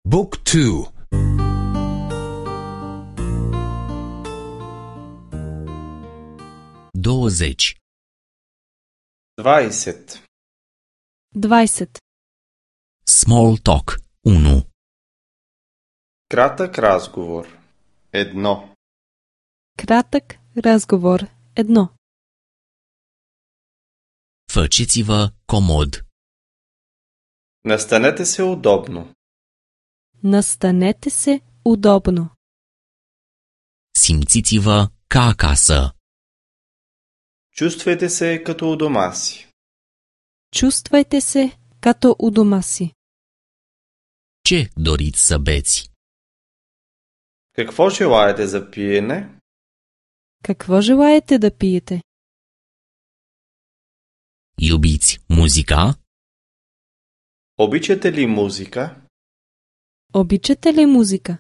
Book 2. 20. 20. 20. Small talk 1. Кратък разговор. 1. Кратък разговор 1. Faceți-vă comod. Настанете се удобно. Настанете се удобно. Simțiți-vă ca acasă. Чувствайте се като у дома си. Чувствайте се като у дома си. Ce doriți să beți? Какво желаете за пиене? Какво желаете да пиете? Iubiți muzica? Обичате ли музика? Обичате ли музика?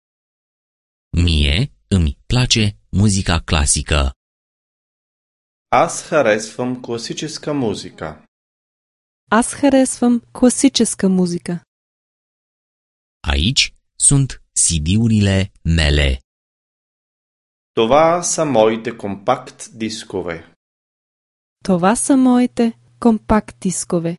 Mie îmi place muzica clasică. Аз харесвам класическа музика. Аз харесвам класическа музика. Aici sunt CD-urile mele. Това са моите компакт дискове. Това са моите компакт дискове.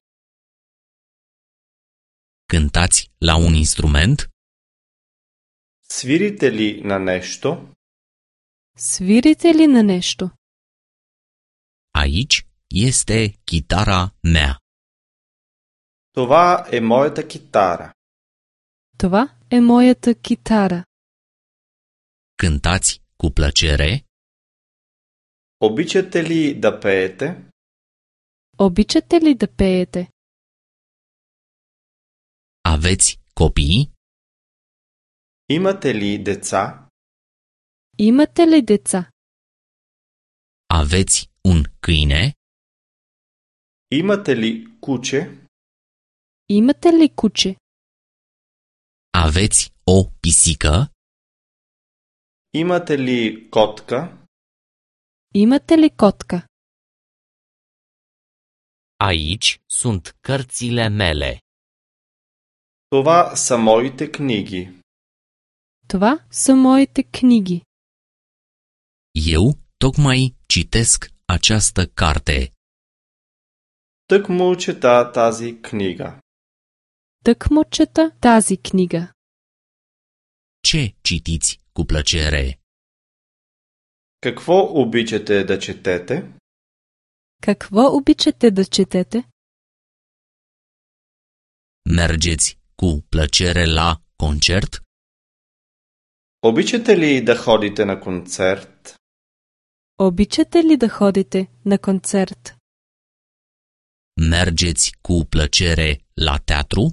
Cântați la un instrument? Свирите ли на нещо? Свирите ли на нещо? Aici este chitara mea. Това е моята китара. Това е моята китара. Cântați cu plăcere? Обичате ли да пеете? Обичате ли да пеете? Aveți copii? Имате ли деца? Имате ли деца? Aveți un câine? Имате ли куче? Имате ли куче? Aveți o pisică? Имате ли котка? Имате ли котка? Aici sunt cărțile mele. Това са моите книги. Това са моите книги. Eu tocmai citesc această carte. Тъкмо чета тази книга. Тъкмо чета тази книга. Ce citiți cu plăcere? Какво обичате да четете? Какво обичате да четете? Mergeți cu plăcere la concert? Обичате ли да ходите на концерт? Обичате ли да ходите на концерт? Mergeți cu plăcere la teatru?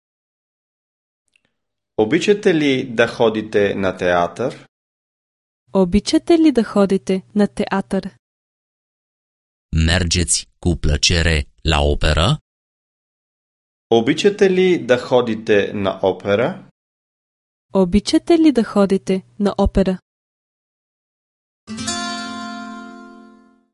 Обичате ли да ходите на театър? Обичате ли да ходите на театър? Mergeți cu plăcere la operă? Обичате ли да ходите на опера? Обичате ли да ходите на опера?